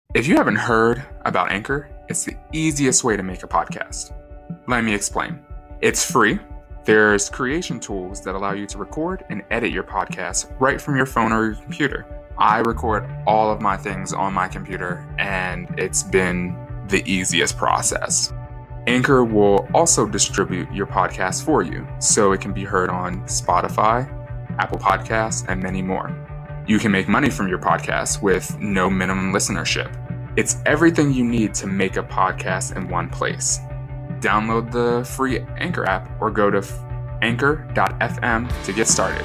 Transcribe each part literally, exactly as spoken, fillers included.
If you haven't heard about Anchor, it's the easiest way to make a podcast. Let me explain. It's free. There's creation tools that allow you to record and edit your podcast right from your phone or your computer. I record all of my things on my computer, and it's been the easiest process. Anchor will also distribute your podcast for you, so it can be heard on Spotify, Apple Podcasts, and many more. You can make money from your podcast with no minimum listenership. It's everything you need to make a podcast in one place. Download the free Anchor app or go to anchor dot f m to get started.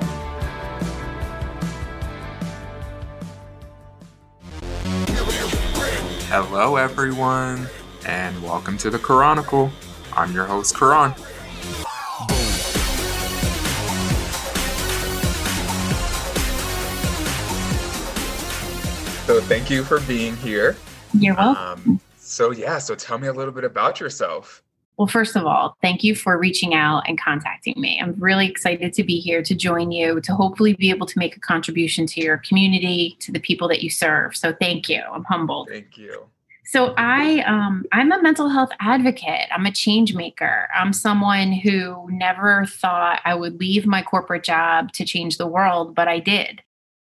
Hello, everyone, and welcome to the Chronicle. I'm your host, Karan. So thank you for being here. You're welcome. Um, so yeah, so tell me a little bit about yourself. Well, first of all, thank you for reaching out and contacting me. I'm really excited to be here to join you, to hopefully be able to make a contribution to your community, to the people that you serve. So thank you. I'm humbled. Thank you. So I, um, I'm a mental health advocate. I'm a change maker. I'm someone who never thought I would leave my corporate job to change the world, but I did.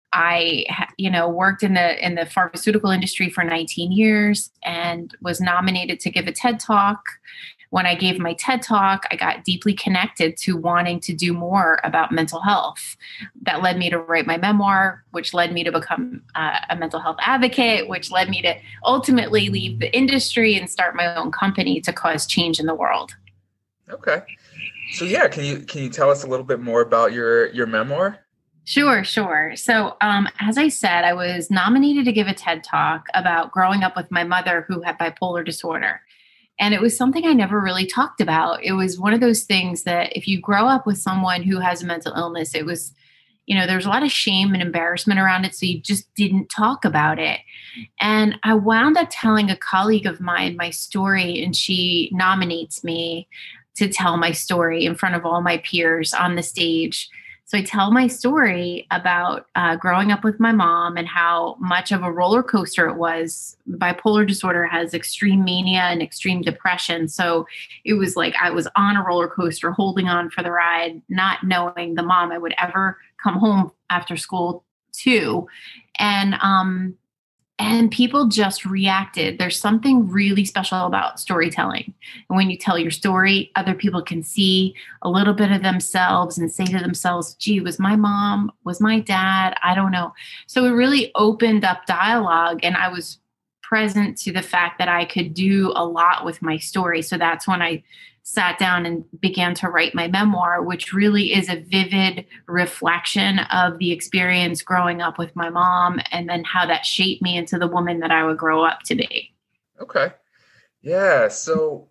I, you know, worked in the in the pharmaceutical industry for nineteen years and was nominated to give a TED Talk. When I gave my TED Talk, I got deeply connected to wanting to do more about mental health. That led me to write my memoir, which led me to become uh, a mental health advocate, which led me to ultimately leave the industry and start my own company to cause change in the world. Okay. So yeah, can you can you tell us a little bit more about your your memoir? Sure, sure. So um, as I said, I was nominated to give a TED Talk about growing up with my mother who had bipolar disorder. And it was something I never really talked about. It was one of those things that if you grow up with someone who has a mental illness, it was, you know, there's a lot of shame and embarrassment around it. So you just didn't talk about it. And I wound up telling a colleague of mine my story, and she nominates me to tell my story in front of all my peers on the stage. So I tell my story about uh, growing up with my mom and how much of a roller coaster it was. Bipolar disorder has extreme mania and extreme depression. So it was like I was on a roller coaster, holding on for the ride, not knowing the mom I would ever come home after school to. And um, and people just reacted. There's something really special about storytelling. And when you tell your story, other people can see a little bit of themselves and say to themselves, gee, was my mom, was my dad? I don't know. So it really opened up dialogue, and I was present to the fact that I could do a lot with my story. So that's when I sat down and began to write my memoir, which really is a vivid reflection of the experience growing up with my mom and then how that shaped me into the woman that I would grow up to be. Okay. Yeah. So,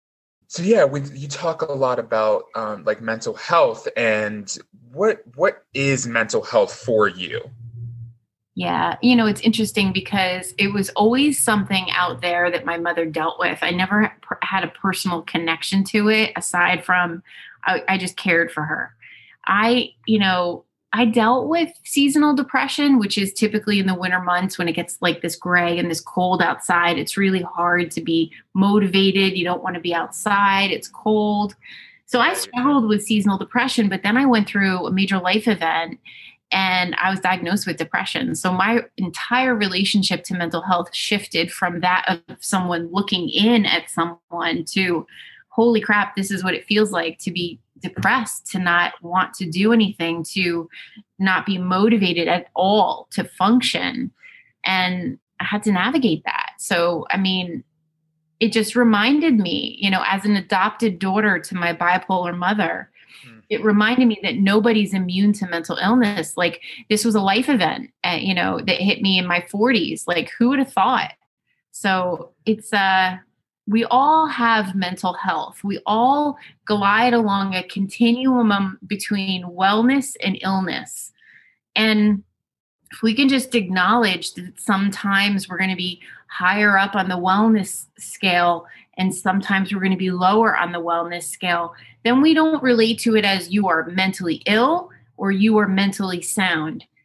so yeah, we, you talk a lot about um, like mental health, and what, what is mental health for you? Yeah. You know, it's interesting because it was always something out there that my mother dealt with. I never had a personal connection to it aside from I, I just cared for her. I, you know, I dealt with seasonal depression, which is typically in the winter months when it gets like this gray and this cold outside. It's really hard to be motivated. You don't want to be outside. It's cold. So I struggled with seasonal depression, but then I went through a major life event and I was diagnosed with depression. So my entire relationship to mental health shifted from that of someone looking in at someone to, holy crap, this is what it feels like to be depressed, to not want to do anything, to not be motivated at all to function. And I had to navigate that. So, I mean, it just reminded me, you know, as an adopted daughter to my bipolar mother, it reminded me that nobody's immune to mental illness. Like this was a life event, uh, you know, that hit me in my forties. Like who would have thought? So it's, uh, we all have mental health. We all glide along a continuum between wellness and illness. And if we can just acknowledge that sometimes we're going to be higher up on the wellness scale and sometimes we're going to be lower on the wellness scale, then we don't relate to it as you are mentally ill or you are mentally sound.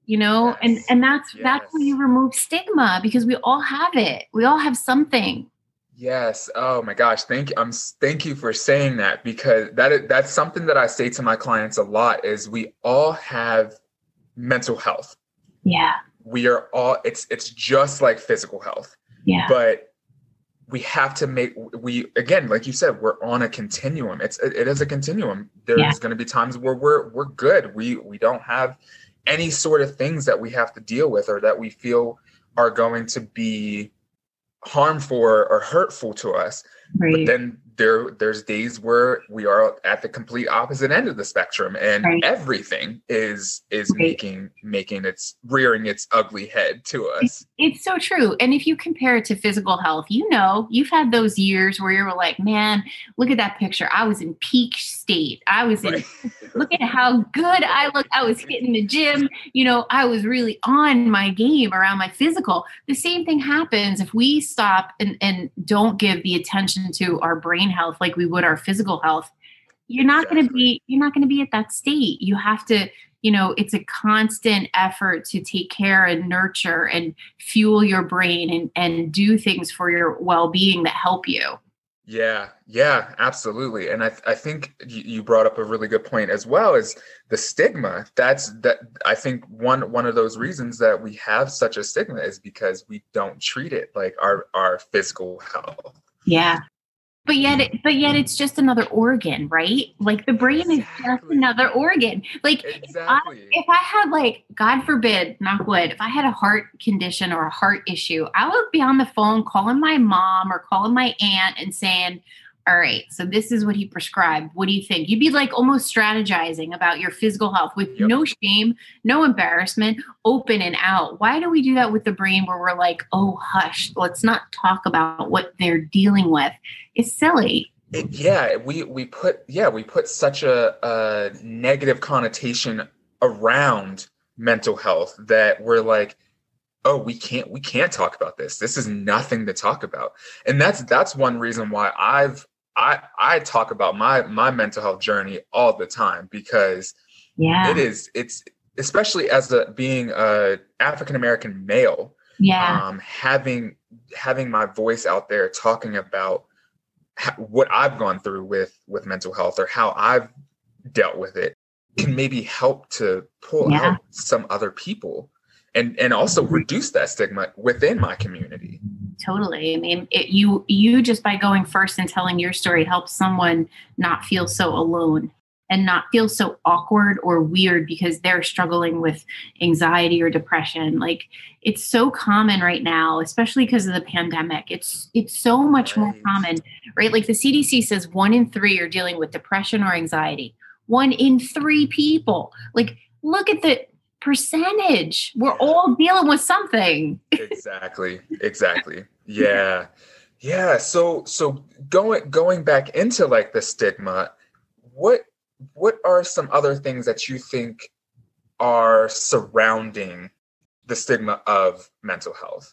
you know, and, Yes. and that's, Yes. that's where you remove stigma, because we all have it. We all have something. Yes. Oh my gosh. Thank you. I'm thank you for saying that, because that is, that's something that I say to my clients a lot is we all have mental health. Yeah. We are all, it's, it's just like physical health, Yeah. but we have to make, we, again, like you said, we're on a continuum. It's, it is a continuum. There's Yeah. going to be times where we're, we're good. We, we don't have any sort of things that we have to deal with or that we feel are going to be harmful or hurtful to us. Right. But then there there's days where we are at the complete opposite end of the spectrum, and Right. everything is is Right. making making its rearing its ugly head to us. It's so true. And if you compare it to physical health, you know, you've had those years where you were like, man, look at that picture. I was in peak state. I was in, Right. look at how good I look. I was hitting the gym. You know, I was really on my game around my physical. The same thing happens if we stop and, and don't give the attention to our brain health like we would our physical health. You're not going to Exactly. be, you're not going to be at that state. You have to, you know, it's a constant effort to take care and nurture and fuel your brain and, and do things for your well-being that help you. Yeah, yeah, absolutely. And I I think you you brought up a really good point as well, as the stigma. That's that I think one one of those reasons that we have such a stigma is because we don't treat it like our our physical health. Yeah. But yet, it, but yet it's just another organ, right? Like the brain is just Exactly. another organ. Like if I, Exactly. if I had like, God forbid, knock wood, if I had a heart condition or a heart issue, I would be on the phone calling my mom or calling my aunt and saying, all right, so this is what he prescribed. What do you think? You'd be like almost strategizing about your physical health with Yep. no shame, no embarrassment, open and out. Why do we do that with the brain where we're like, oh, hush, let's not talk about what they're dealing with? It's silly. It, yeah, we we put yeah we put such a, a negative connotation around mental health that we're like, oh, we can't we can't talk about this. This is nothing to talk about. And that's that's one reason why I've I I talk about my my mental health journey all the time, because Yeah. it is it's especially as a being a African American male, Yeah. um having having my voice out there talking about how, what I've gone through with with mental health or how I've dealt with it can maybe help to pull Yeah. out some other people and and also reduce that stigma within my community. Totally. I mean, it, you you just by going first and telling your story helps someone not feel so alone and not feel so awkward or weird because they're struggling with anxiety or depression. Like it's so common right now, especially because of the pandemic. It's it's so much more Right. common, right? Like the C D C says one in three are dealing with depression or anxiety. One in three people. Like look at the percentage. We're Yeah. all dealing with something. Exactly. Exactly. Yeah. Yeah. So so going going back into like the stigma, what what are some other things that you think are surrounding the stigma of mental health?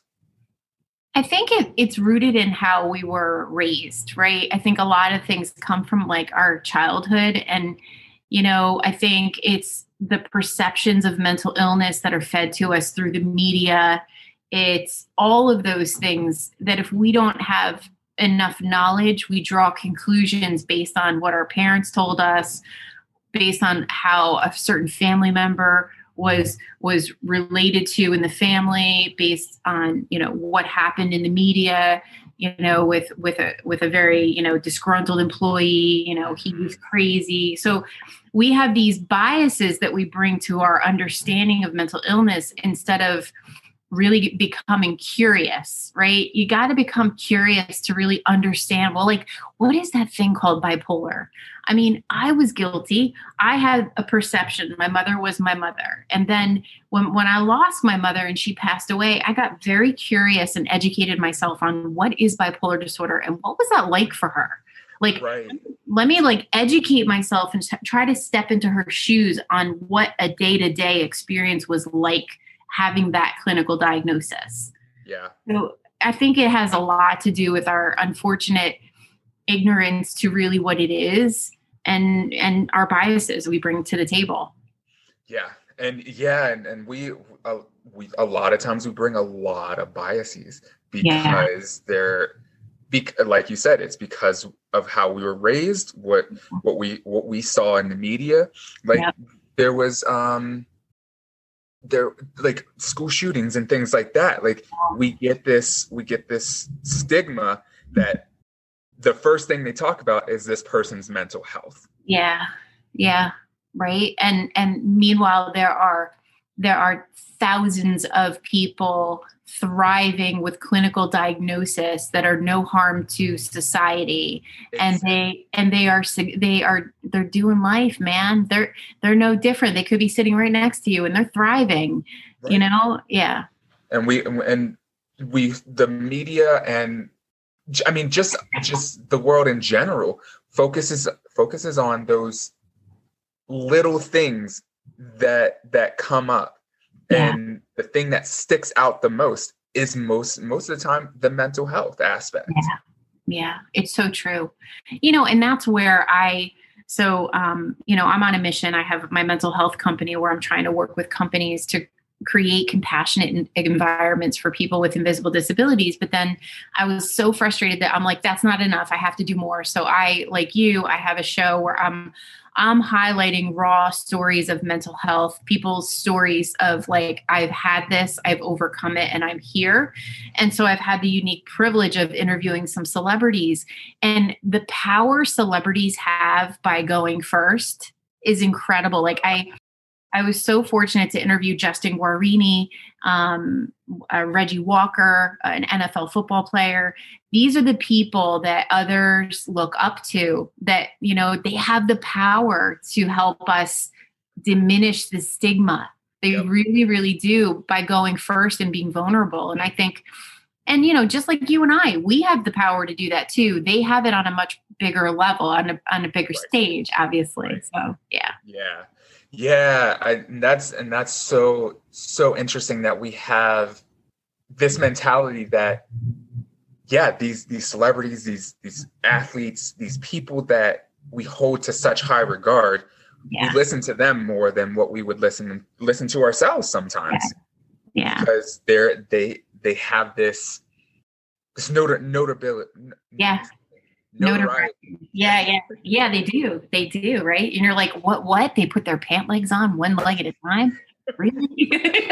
I think it, it's rooted in how we were raised, right? I think a lot of things come from like our childhood. And, you know, I think it's the perceptions of mental illness that are fed to us through the media. It's all of those things that if we don't have enough knowledge, we draw conclusions based on what our parents told us, based on how a certain family member was was related to in the family, based on, you know, what happened in the media, you know, with with a with a very, you know, disgruntled employee, you know, he was crazy. So we have these biases that we bring to our understanding of mental illness instead of really becoming curious, right? You got to become curious to really understand, well, like, what is that thing called bipolar? I mean, I was guilty. I had a perception. My mother was my mother. And then when, when I lost my mother and she passed away, I got very curious and educated myself on what is bipolar disorder and what was that like for her? Like, Right. let me like educate myself and t- try to step into her shoes on what a day-to-day experience was like having that clinical diagnosis. Yeah. So I think it has a lot to do with our unfortunate ignorance to really what it is and and our biases we bring to the table. Yeah, And yeah, and, and we, uh, we, a lot of times we bring a lot of biases Yeah. because they're, bec- like you said, it's because of how we were raised, what, what we, what we saw in the media. Like Yep. there was, um, there like school shootings and things like that. Like we get this, we get this stigma that the first thing they talk about is this person's mental health. Yeah. Yeah. Right. And and meanwhile, there are there are thousands of people thriving with clinical diagnosis that are no harm to society, and Exactly. they and they are sig- they are they're doing life, man. They're they're no different. They could be sitting right next to you and they're thriving. You Right. know? Yeah. And we and we the media and j- I mean just just the world in general focuses focuses on those little things that that come up, Yeah. and the thing that sticks out the most is most most of the time the mental health aspect. Yeah. Yeah, it's so true. You know, and that's where I, so, um, you know, I'm on a mission. I have my mental health company where I'm trying to work with companies to create compassionate en- environments for people with invisible disabilities. But then I was so frustrated that I'm like, that's not enough. I have to do more. So I, like you, I have a show where I'm I'm highlighting raw stories of mental health, people's stories of like, I've had this, I've overcome it, and I'm here. And so I've had the unique privilege of interviewing some celebrities, and the power celebrities have by going first is incredible. Like I, I was so fortunate to interview Justin Guarini, um, uh, Reggie Walker, uh, an N F L football player. These are the people that others look up to, that, you know, they have the power to help us diminish the stigma. They Yep. really, really do, by going first and being vulnerable. And I think, and, you know, just like you and I, we have the power to do that too. They have it on a much bigger level, on a, on a bigger Right. stage, obviously. Right. So, yeah. Yeah. Yeah, I, and that's and that's so so interesting that we have this mentality that, yeah, these these celebrities, these these athletes, these people that we hold to such high regard, Yeah. we listen to them more than what we would listen listen to ourselves sometimes, Yeah. because they're they they have this this not- notability. Yeah. Notoriety. Yeah, yeah, yeah, they do. They do, right? And you're like, what, what? They put their pant legs on one leg at a time? Really?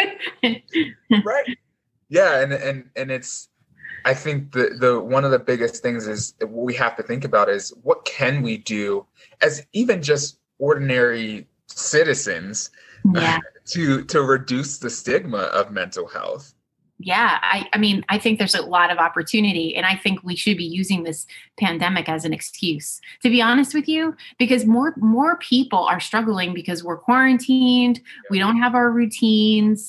Right. Yeah, and and and it's, I think the the one of the biggest things is what we have to think about is what can we do as even just ordinary citizens Yeah. to to reduce the stigma of mental health. Yeah, I, I mean, I think there's a lot of opportunity, and I think we should be using this pandemic as an excuse, to be honest with you, because more more people are struggling because we're quarantined, we don't have our routines,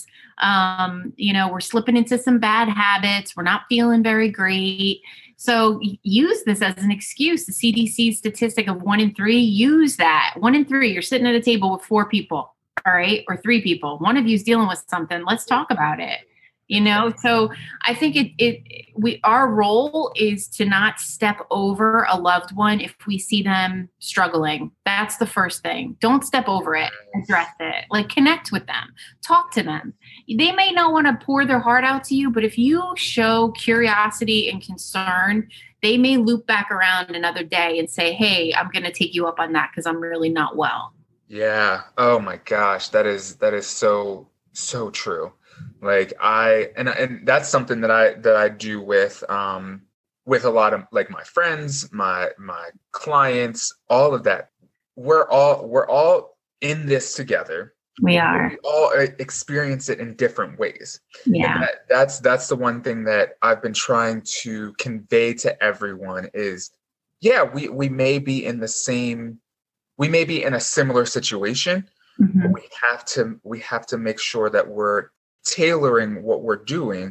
um, you know, we're slipping into some bad habits, we're not feeling very great. So y- use this as an excuse. The C D C statistic of one in three, use that. One in three, you're sitting at a table with four people, all right, or three people. One of you's dealing with something. Let's talk about it. You know, so I think it, it, we, our role is to not step over a loved one if we see them struggling. That's the first thing. Don't step over it, address it, like connect with them, talk to them. They may not want to pour their heart out to you, but if you show curiosity and concern, they may loop back around another day and say, hey, I'm going to take you up on that because I'm really not well. Yeah. Oh my gosh, that is that is so so true. Like I and and that's something that I that I do with um with a lot of like my friends, my my clients, all of that. We're all we're all in this together. We are. We all experience it in different ways. Yeah. And that, that's that's the one thing that I've been trying to convey to everyone is, yeah, we we may be in the same we may be in a similar situation, Mhm. but we have to we have to make sure that we're tailoring what we're doing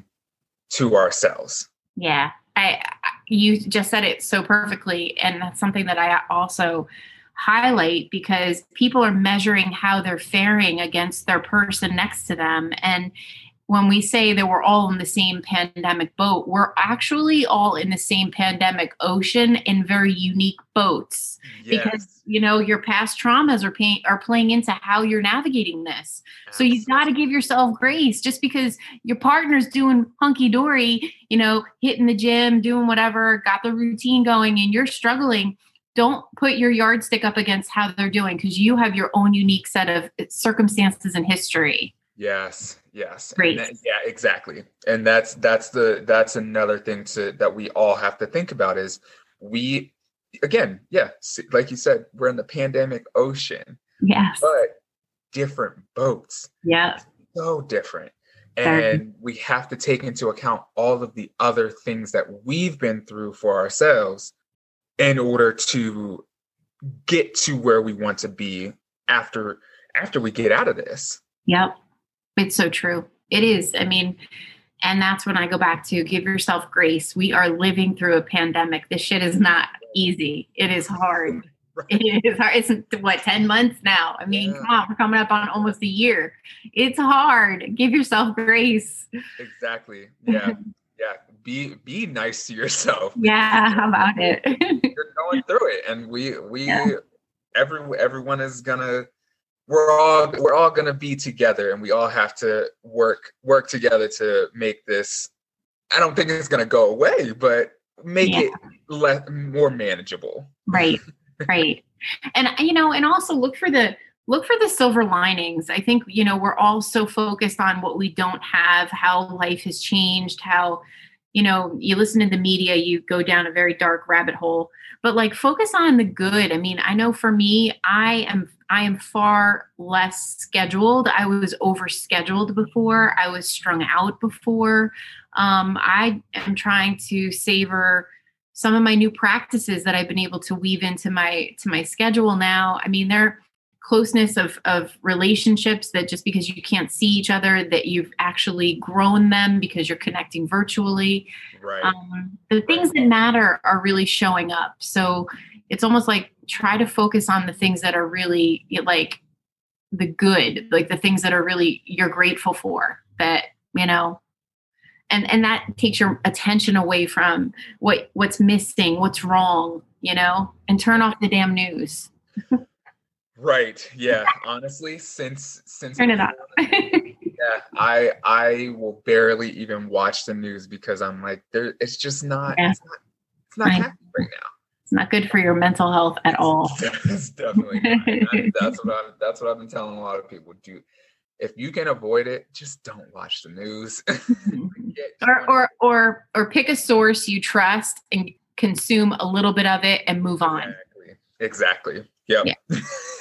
to ourselves. Yeah, I, I you just said it so perfectly, and that's something that I also highlight because people are measuring how they're faring against their person next to them, and when we say that we're all in the same pandemic boat, we're actually all in the same pandemic ocean in very unique boats. Yes. Because, you know, your past traumas are paying, are playing into how you're navigating this. Absolutely. So you've got to give yourself grace. Just because your partner's doing hunky dory, you know, hitting the gym, doing whatever, got the routine going, and you're struggling, don't put your yardstick up against how they're doing, because you have your own unique set of circumstances and history. Yes. Yes. Great. That, yeah, exactly. And that's, that's the, that's another thing to, that we all have to think about is we, again, yeah, like you said, we're in the pandemic ocean. Yes. But different boats. Yeah. So different. And um, we have to take into account all of the other things that we've been through for ourselves in order to get to where we want to be after, after we get out of this. Yep. It's so true. It is. I mean, and that's when I go back to give yourself grace. We are living through a pandemic. This shit is not easy. It is hard. Right. It is hard. It's what, ten months now. I mean, yeah. Come on, we're coming up on almost a year. It's hard. Give yourself grace. Exactly. Yeah. Yeah. Be, be nice to yourself. Yeah. How about it? You're going through it. And we, we, yeah. every, everyone is gonna, we're all we're all gonna be together, and we all have to work work together to make this. I don't think it's gonna go away, but make yeah. it less more manageable. Right, right, and you know, and also look for the look for the silver linings. I think you know we're all so focused on what we don't have, how life has changed, how you know you listen to the media, you go down a very dark rabbit hole. But like focus on the good. I mean, I know for me, I am I am far less scheduled. I was overscheduled before. I was strung out before. Um, I am trying to savor some of my new practices that I've been able to weave into my to my schedule now. I mean, they're closeness of of relationships that just because you can't see each other, that you've actually grown them because you're connecting virtually. Right. Um, the things that matter are really showing up. So it's almost like try to focus on the things that are really like the good, like the things that are really you're grateful for, that, you know, and, and that takes your attention away from what, what's missing, what's wrong, you know, and turn off the damn news. Right. Yeah. Honestly, since, since, turn it on. yeah, I, I will barely even watch the news because I'm like, there, it's just not, yeah. it's not, it's not happening right now. It's not good for your mental health at all. It's definitely not. That, that's what I'm, that's what I've been telling a lot of people. Do, if you can avoid it, just don't watch the news. or, or, or, or pick a source you trust and consume a little bit of it and move on. Exactly. Exactly. Yep. Yeah.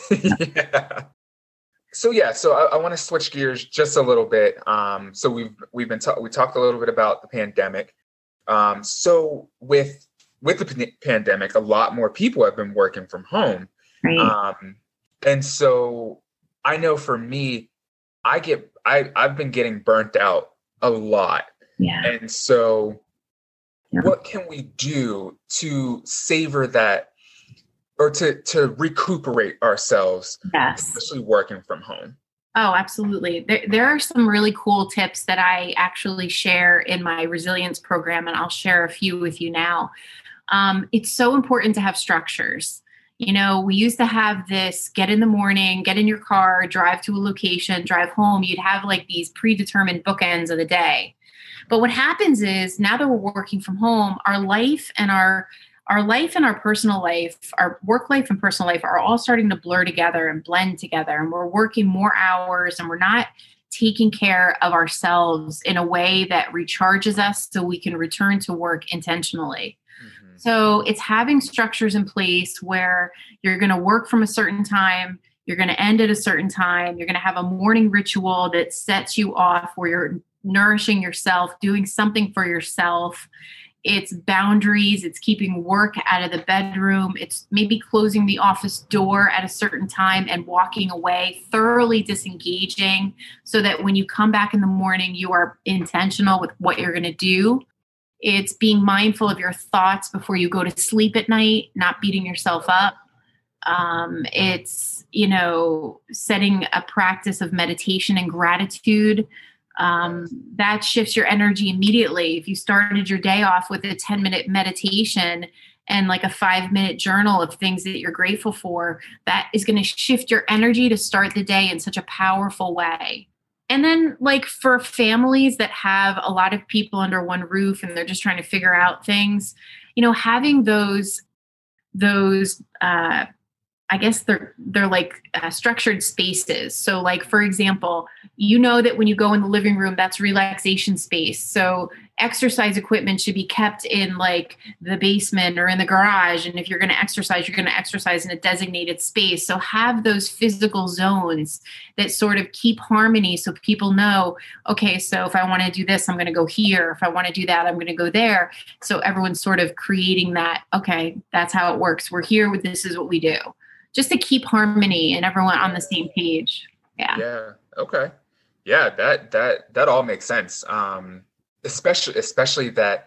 yeah. So yeah, so I, I want to switch gears just a little bit. Um, so we've we've been ta- we talked a little bit about the pandemic. Um, so with with the p- pandemic, a lot more people have been working from home, right. um, and so I know for me, I get I I've been getting burnt out a lot, yeah. And so, yeah. What can we do to savor that? Or to, to recuperate ourselves, yes. Especially working from home. Oh, absolutely. There, there are some really cool tips that I actually share in my resilience program, and I'll share a few with you now. Um, it's so important to have structures. You know, we used to have this get in the morning, get in your car, drive to a location, drive home. You'd have like these predetermined bookends of the day. But what happens is now that we're working from home, our life and our Our life and our personal life, our work life and personal life are all starting to blur together and blend together. And we're working more hours and we're not taking care of ourselves in a way that recharges us so we can return to work intentionally. Mm-hmm. So it's having structures in place where you're going to work from a certain time, you're going to end at a certain time, you're going to have a morning ritual that sets you off where you're nourishing yourself, doing something for yourself. It's boundaries. It's keeping work out of the bedroom. It's maybe closing the office door at a certain time and walking away, thoroughly disengaging so that when you come back in the morning, you are intentional with what you're going to do. It's being mindful of your thoughts before you go to sleep at night, not beating yourself up. Um, it's, you know, setting a practice of meditation and gratitude. Um, that shifts your energy immediately. If you started your day off with a ten minute meditation and like a five minute journal of things that you're grateful for, that is going to shift your energy to start the day in such a powerful way. And then like for families that have a lot of people under one roof and they're just trying to figure out things, you know, having those, those, uh, I guess they're they're like uh, structured spaces. So like, for example, you know that when you go in the living room, that's relaxation space. So exercise equipment should be kept in like the basement or in the garage. And if you're going to exercise, you're going to exercise in a designated space. So have those physical zones that sort of keep harmony so people know, okay, so if I want to do this, I'm going to go here. If I want to do that, I'm going to go there. So everyone's sort of creating that, okay, that's how it works. We're here with this is what we do. Just to keep harmony and everyone on the same page. Yeah. Yeah. Okay. Yeah. That, that, that all makes sense. Um, especially, especially that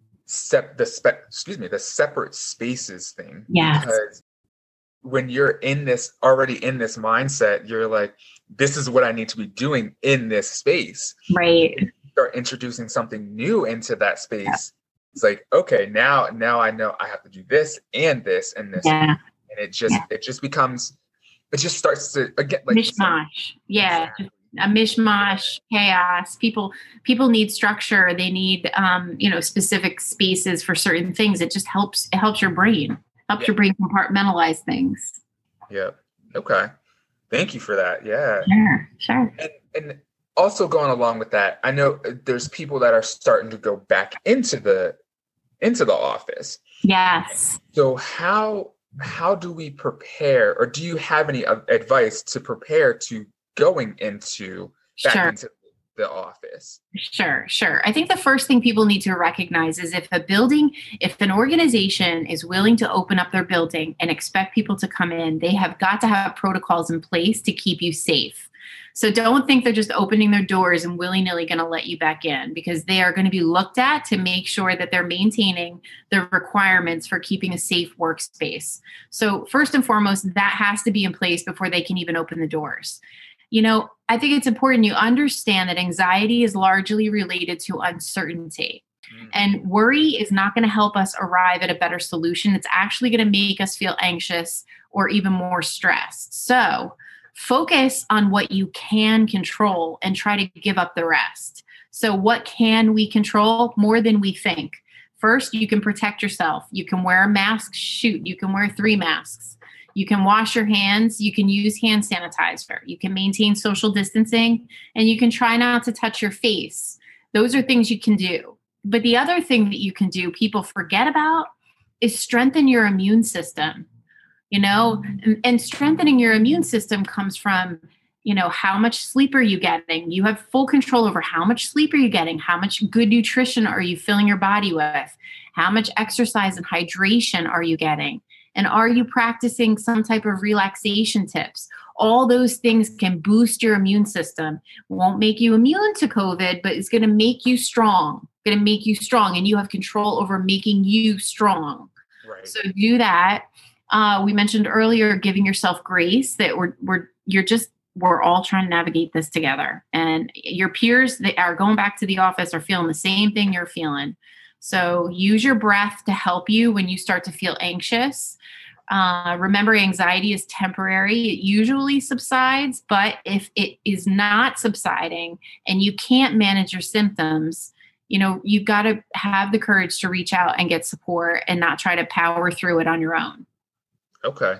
sep the spe excuse me, the separate spaces thing. Yes. Because when you're in this, already in this mindset, you're like, this is what I need to be doing in this space. Right. If you start introducing something new into that space. Yeah. It's like, okay, now, now I know I have to do this and this and this. Yeah. And it just, yeah. it just becomes, it just starts to, again, like mishmash. Yeah. Exactly. A mishmash, chaos. People, people need structure. They need, um, you know, specific spaces for certain things. It just helps, it helps your brain, helps yeah. your brain compartmentalize things. Yeah. Okay. Thank you for that. Yeah. Sure. Sure. And, and also going along with that, I know there's people that are starting to go back into the, into the office. Yes. So how, how do we prepare, or do you have any advice to prepare to going into back sure. into the office? Sure, sure. I think the first thing people need to recognize is if a building, if an organization is willing to open up their building and expect people to come in, they have got to have protocols in place to keep you safe. So don't think they're just opening their doors and willy-nilly going to let you back in, because they are going to be looked at to make sure that they're maintaining the requirements for keeping a safe workspace. So first and foremost, that has to be in place before they can even open the doors. You know, I think it's important you understand that anxiety is largely related to uncertainty. Mm. And worry is not going to help us arrive at a better solution. It's actually going to make us feel anxious or even more stressed. So focus on what you can control and try to give up the rest. So what can we control? More than we think. First, you can protect yourself. You can wear a mask. Shoot, you can wear three masks. You can wash your hands. You can use hand sanitizer. You can maintain social distancing, and you can try not to touch your face. Those are things you can do. But the other thing that you can do, people forget about, is strengthen your immune system. You know, and, and strengthening your immune system comes from, you know, how much sleep are you getting? You have full control over how much sleep are you getting? How much good nutrition are you filling your body with? How much exercise and hydration are you getting? And are you practicing some type of relaxation tips? All those things can boost your immune system. Won't make you immune to COVID, but it's going to make you strong. Going to make you strong, and you have control over making you strong. Right. So do that. Uh, we mentioned earlier, giving yourself grace, that we're, we're, you're just, we're all trying to navigate this together, and your peers that are going back to the office are feeling the same thing you're feeling. So use your breath to help you when you start to feel anxious. Uh, remember, anxiety is temporary. It usually subsides, but if it is not subsiding and you can't manage your symptoms, you know, you've got to have the courage to reach out and get support and not try to power through it on your own. Okay.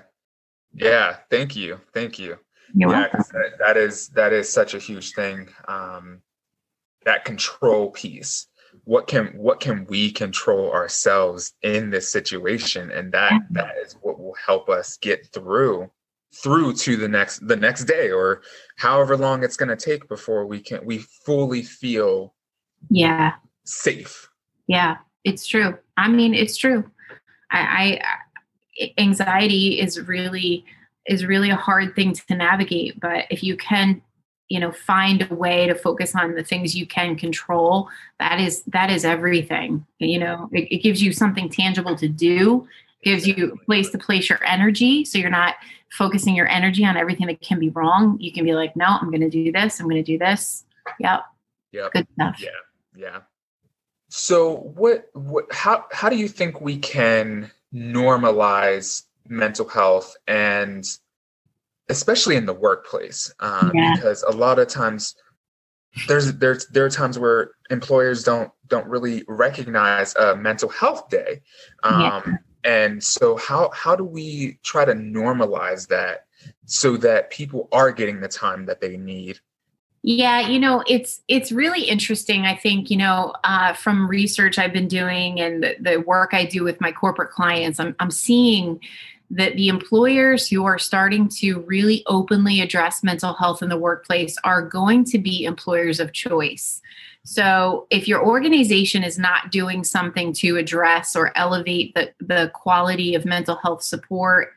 Yeah. Thank you. Thank you. You're yeah, welcome. That, that is, that is such a huge thing. Um, that control piece. What can, what can we control ourselves in this situation? And that, yeah. that is what will help us get through, through to the next, the next day, or however long it's going to take before we can, we fully feel yeah, safe. Yeah, it's true. I mean, it's true. I, I anxiety is really, is really a hard thing to navigate, but if you can, you know, find a way to focus on the things you can control, that is, that is everything. You know, it, it gives you something tangible to do, gives you a place to place your energy. So you're not focusing your energy on everything that can be wrong. You can be like, no, I'm going to do this. I'm going to do this. Yep. Yep. Good stuff. Yeah. Yeah. So what, what, how, how do you think we can normalize mental health, and especially in the workplace? Uh, Yeah. because a lot of times there's, there's, there are times where employers don't, don't really recognize a mental health day. Yeah. Um, and so how, how do we try to normalize that so that people are getting the time that they need? Yeah, you know, it's it's really interesting. I think, you know, uh, from research I've been doing and the, the work I do with my corporate clients, I'm I'm seeing that the employers who are starting to really openly address mental health in the workplace are going to be employers of choice. So if your organization is not doing something to address or elevate the, the quality of mental health support,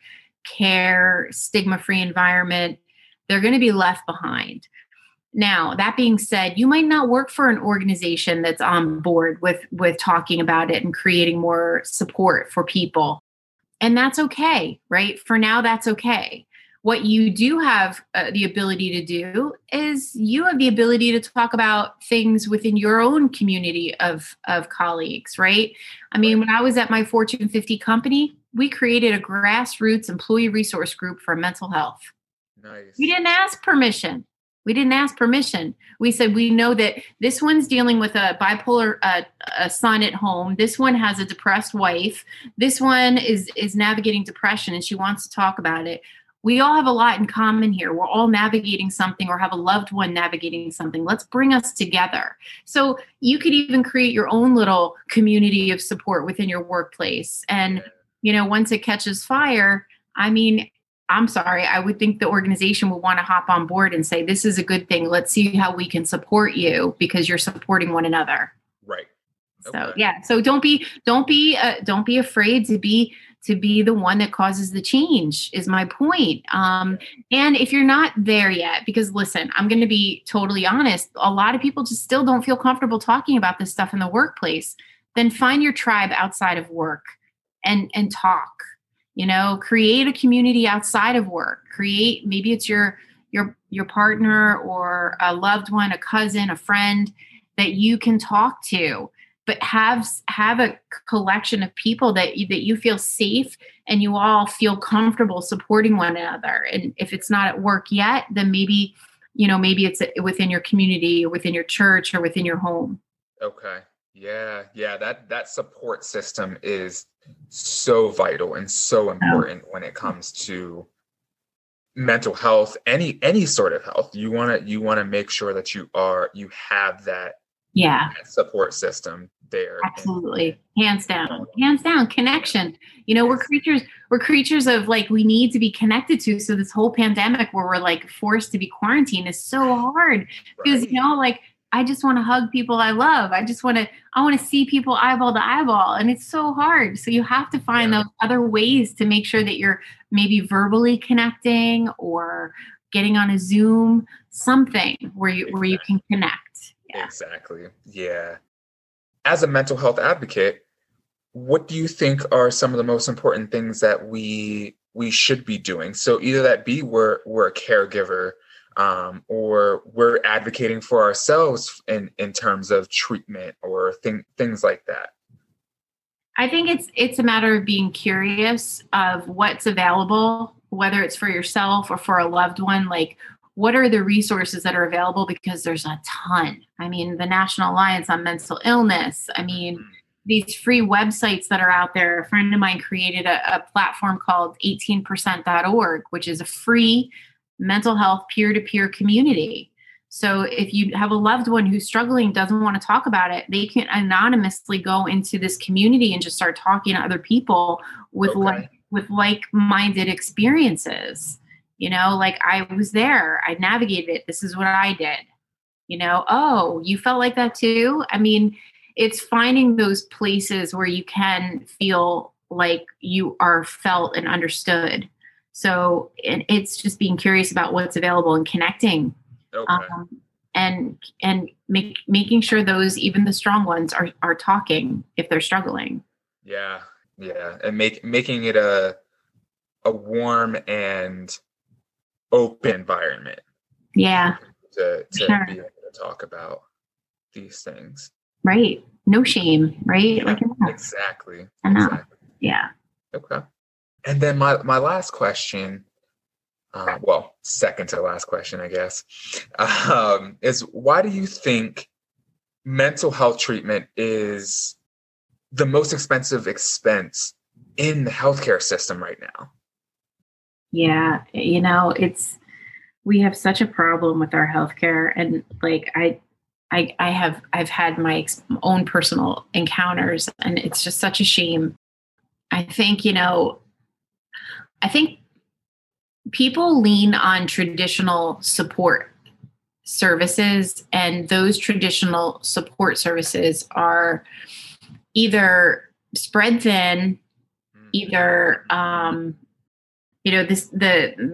care, stigma-free environment, they're going to be left behind. Now, that being said, you might not work for an organization that's on board with with talking about it and creating more support for people. And that's okay, right? For now, that's okay. What you do have uh, the ability to do is you have the ability to talk about things within your own community of, of colleagues, right? I mean, when I was at my Fortune fifty company, we created a grassroots employee resource group for mental health. Nice. We didn't ask permission. We didn't ask permission. We said, we know that this one's dealing with a bipolar uh, a son at home. This one has a depressed wife. This one is, is navigating depression and she wants to talk about it. We all have a lot in common here. We're all navigating something or have a loved one navigating something. Let's bring us together. So you could even create your own little community of support within your workplace. And, you know, once it catches fire, I mean, I'm sorry, I would think the organization will want to hop on board and say, this is a good thing. Let's see how we can support you because you're supporting one another. Right. So Okay. yeah. So don't be, don't be, uh, don't be afraid to be, to be the one that causes the change is my point. Um, and if you're not there yet, because listen, I'm going to be totally honest. A lot of people just still don't feel comfortable talking about this stuff in the workplace. Then find your tribe outside of work and, and talk. You know, create a community outside of work. Create, maybe it's your your your partner or a loved one, a cousin, a friend that you can talk to. But have have a collection of people that you, that you feel safe and you all feel comfortable supporting one another. And if it's not at work yet, then maybe, you know, maybe it's within your community or within your church or within your home. Okay. Yeah. Yeah. That, that support system is so vital and so important when it comes to mental health, any, any sort of health. You want to, you want to make sure that you are, you have that, yeah, that support system there. Absolutely. And, hands down, hands down connection. You know, we're creatures, we're creatures of like, we need to be connected to. So this whole pandemic where we're like forced to be quarantined is so hard because, right. you know, like, I just want to hug people I love. I just want to, I want to see people eyeball to eyeball. And it's so hard. So you have to find yeah. those other ways to make sure that you're maybe verbally connecting or getting on a Zoom, something where you, exactly. where you can connect. Yeah. Exactly. Yeah. As a mental health advocate, what do you think are some of the most important things that we, we should be doing? So either that be we're, we're a caregiver, Um, or we're advocating for ourselves in, in terms of treatment or thing, things like that? I think it's it's a matter of being curious of what's available, whether it's for yourself or for a loved one. Like, what are the resources that are available? Because there's a ton. I mean, the National Alliance on Mental Illness. I mean, mm-hmm. these free websites that are out there. A friend of mine created a, a platform called eighteen percent dot org, which is a free mental health peer-to-peer community. So if you have a loved one who's struggling, doesn't want to talk about it, they can anonymously go into this community and just start talking to other people with okay. like with like-minded experiences. You know, like I was there, I navigated it. This is what I did. You know, oh, you felt like that too? I mean, it's finding those places where you can feel like you are felt and understood. So it, it's just being curious about what's available and connecting, okay. um, and and make, making sure those, even the strong ones, are are talking if they're struggling. Yeah, yeah, and make making it a a warm and open environment. Yeah, to to sure. be able to talk about. these things. Right. No shame, right? Yeah, Like enough. exactly. Enough. Exactly. Yeah. Okay. And then my, my last question, uh, well, second to last question, I guess, um, is why do you think mental health treatment is the most expensive expense in the healthcare system right now? Yeah. You know, it's, we have such a problem with our healthcare, and like I, I, I have, I've had my ex- own personal encounters, and it's just such a shame. I think, you know, I think people lean on traditional support services, and those traditional support services are either spread thin, either um, you know this the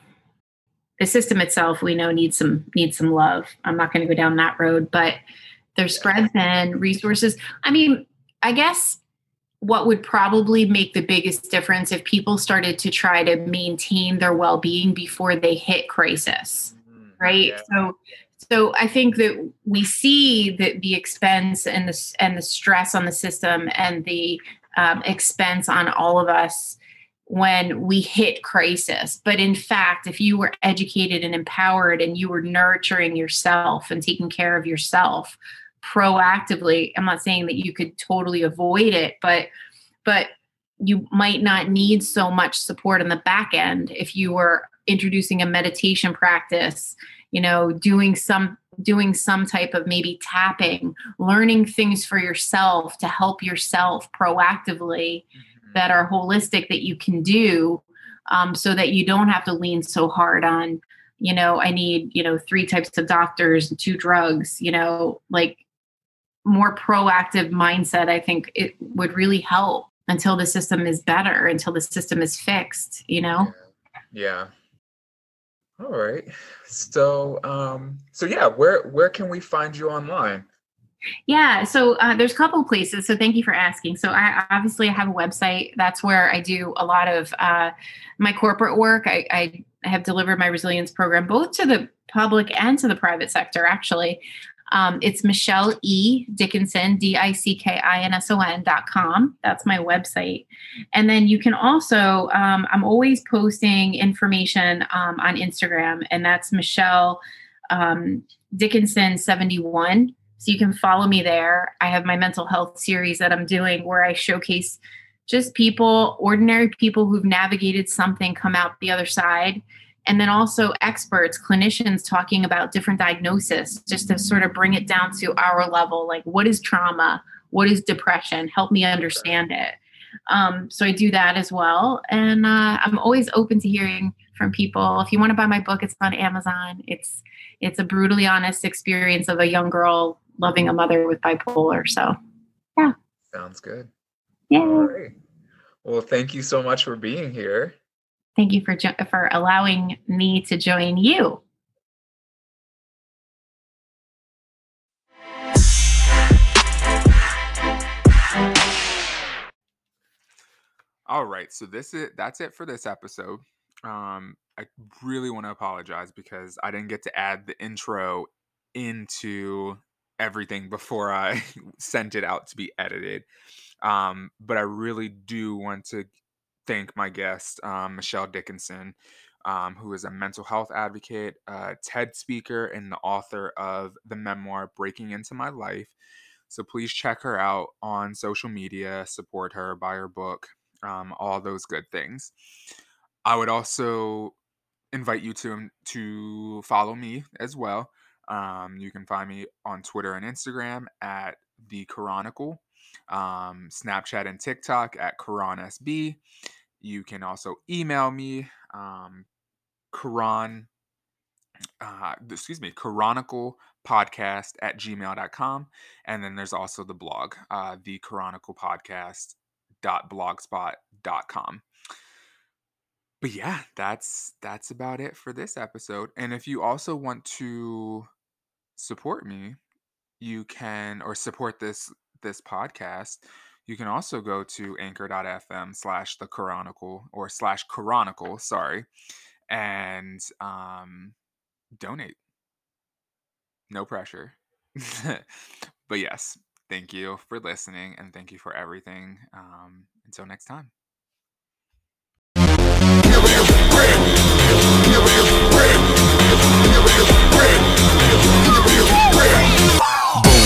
the system itself we know needs some needs some love. I'm not going to go down that road, but they're spread thin. Resources, I mean, I guess what would probably make the biggest difference if people started to try to maintain their well-being before they hit crisis, Mhm. right? Yeah. So so I think that we see that the expense and the and the stress on the system and the um, expense on all of us when we hit crisis. But in fact, if you were educated and empowered and you were nurturing yourself and taking care of yourself proactively, I'm not saying that you could totally avoid it, but but you might not need so much support on the back end if you were introducing a meditation practice, you know, doing some doing some type of maybe tapping, learning things for yourself to help yourself proactively Mhm. that are holistic that you can do, um, so that you don't have to lean so hard on, you know, I need, you know, three types of doctors and two drugs, you know, like more proactive mindset, I think it would really help until the system is better, until the system is fixed, you know? Yeah. All right. So, um, so yeah, where where can we find you online? Yeah, so uh, there's a couple of places. So thank you for asking. So I obviously have a website. That's where I do a lot of uh, my corporate work. I, I have delivered my resilience program both to the public and to the private sector. Actually, um, it's Michelle E Dickinson, D I C K I N S O N dot com. That's my website. And then you can also, um, I'm always posting information um, on Instagram, and that's Michelle um, Dickinson seventy-one. So you can follow me there. I have my mental health series that I'm doing where I showcase just people, ordinary people who've navigated something, come out the other side. And then also experts, clinicians talking about different diagnoses, just to sort of bring it down to our level. Like, what is trauma? What is depression? Help me understand it. Um, so I do that as well. And uh, I'm always open to hearing from people. If you want to buy my book, it's on Amazon. It's it's a brutally honest experience of a young girl loving a mother with bipolar. So yeah. Sounds good. All Yeah. right. Well, thank you so much for being here. Thank you for jo- for allowing me to join you. All right, so this is that's it for this episode. Um, I really want to apologize because I didn't get to add the intro into everything before I sent it out to be edited. Um, but I really do want to thank my guest, um, Michelle Dickinson, um, who is a mental health advocate, a TED speaker, and the author of the memoir Breaking Into My Life. So please check her out on social media, support her, buy her book, um, all those good things. I would also invite you to to follow me as well. Um, you can find me on Twitter and Instagram at the Chronicle, um, Snapchat and TikTok at QuranSB. You can also email me, um, Quran, uh, excuse me, Chronicle podcast at gmail dot com. And then there's also the blog, uh, the Chronicle podcast dot blogspot dot com. But yeah, that's that's about it for this episode. And if you also want to support me, you can or support this this podcast, you can also go to anchor dot f m slash the Chronicle or slash Chronicle, sorry, and um donate. No pressure. But yes, thank you for listening and thank you for everything. Um, until next time. Boom.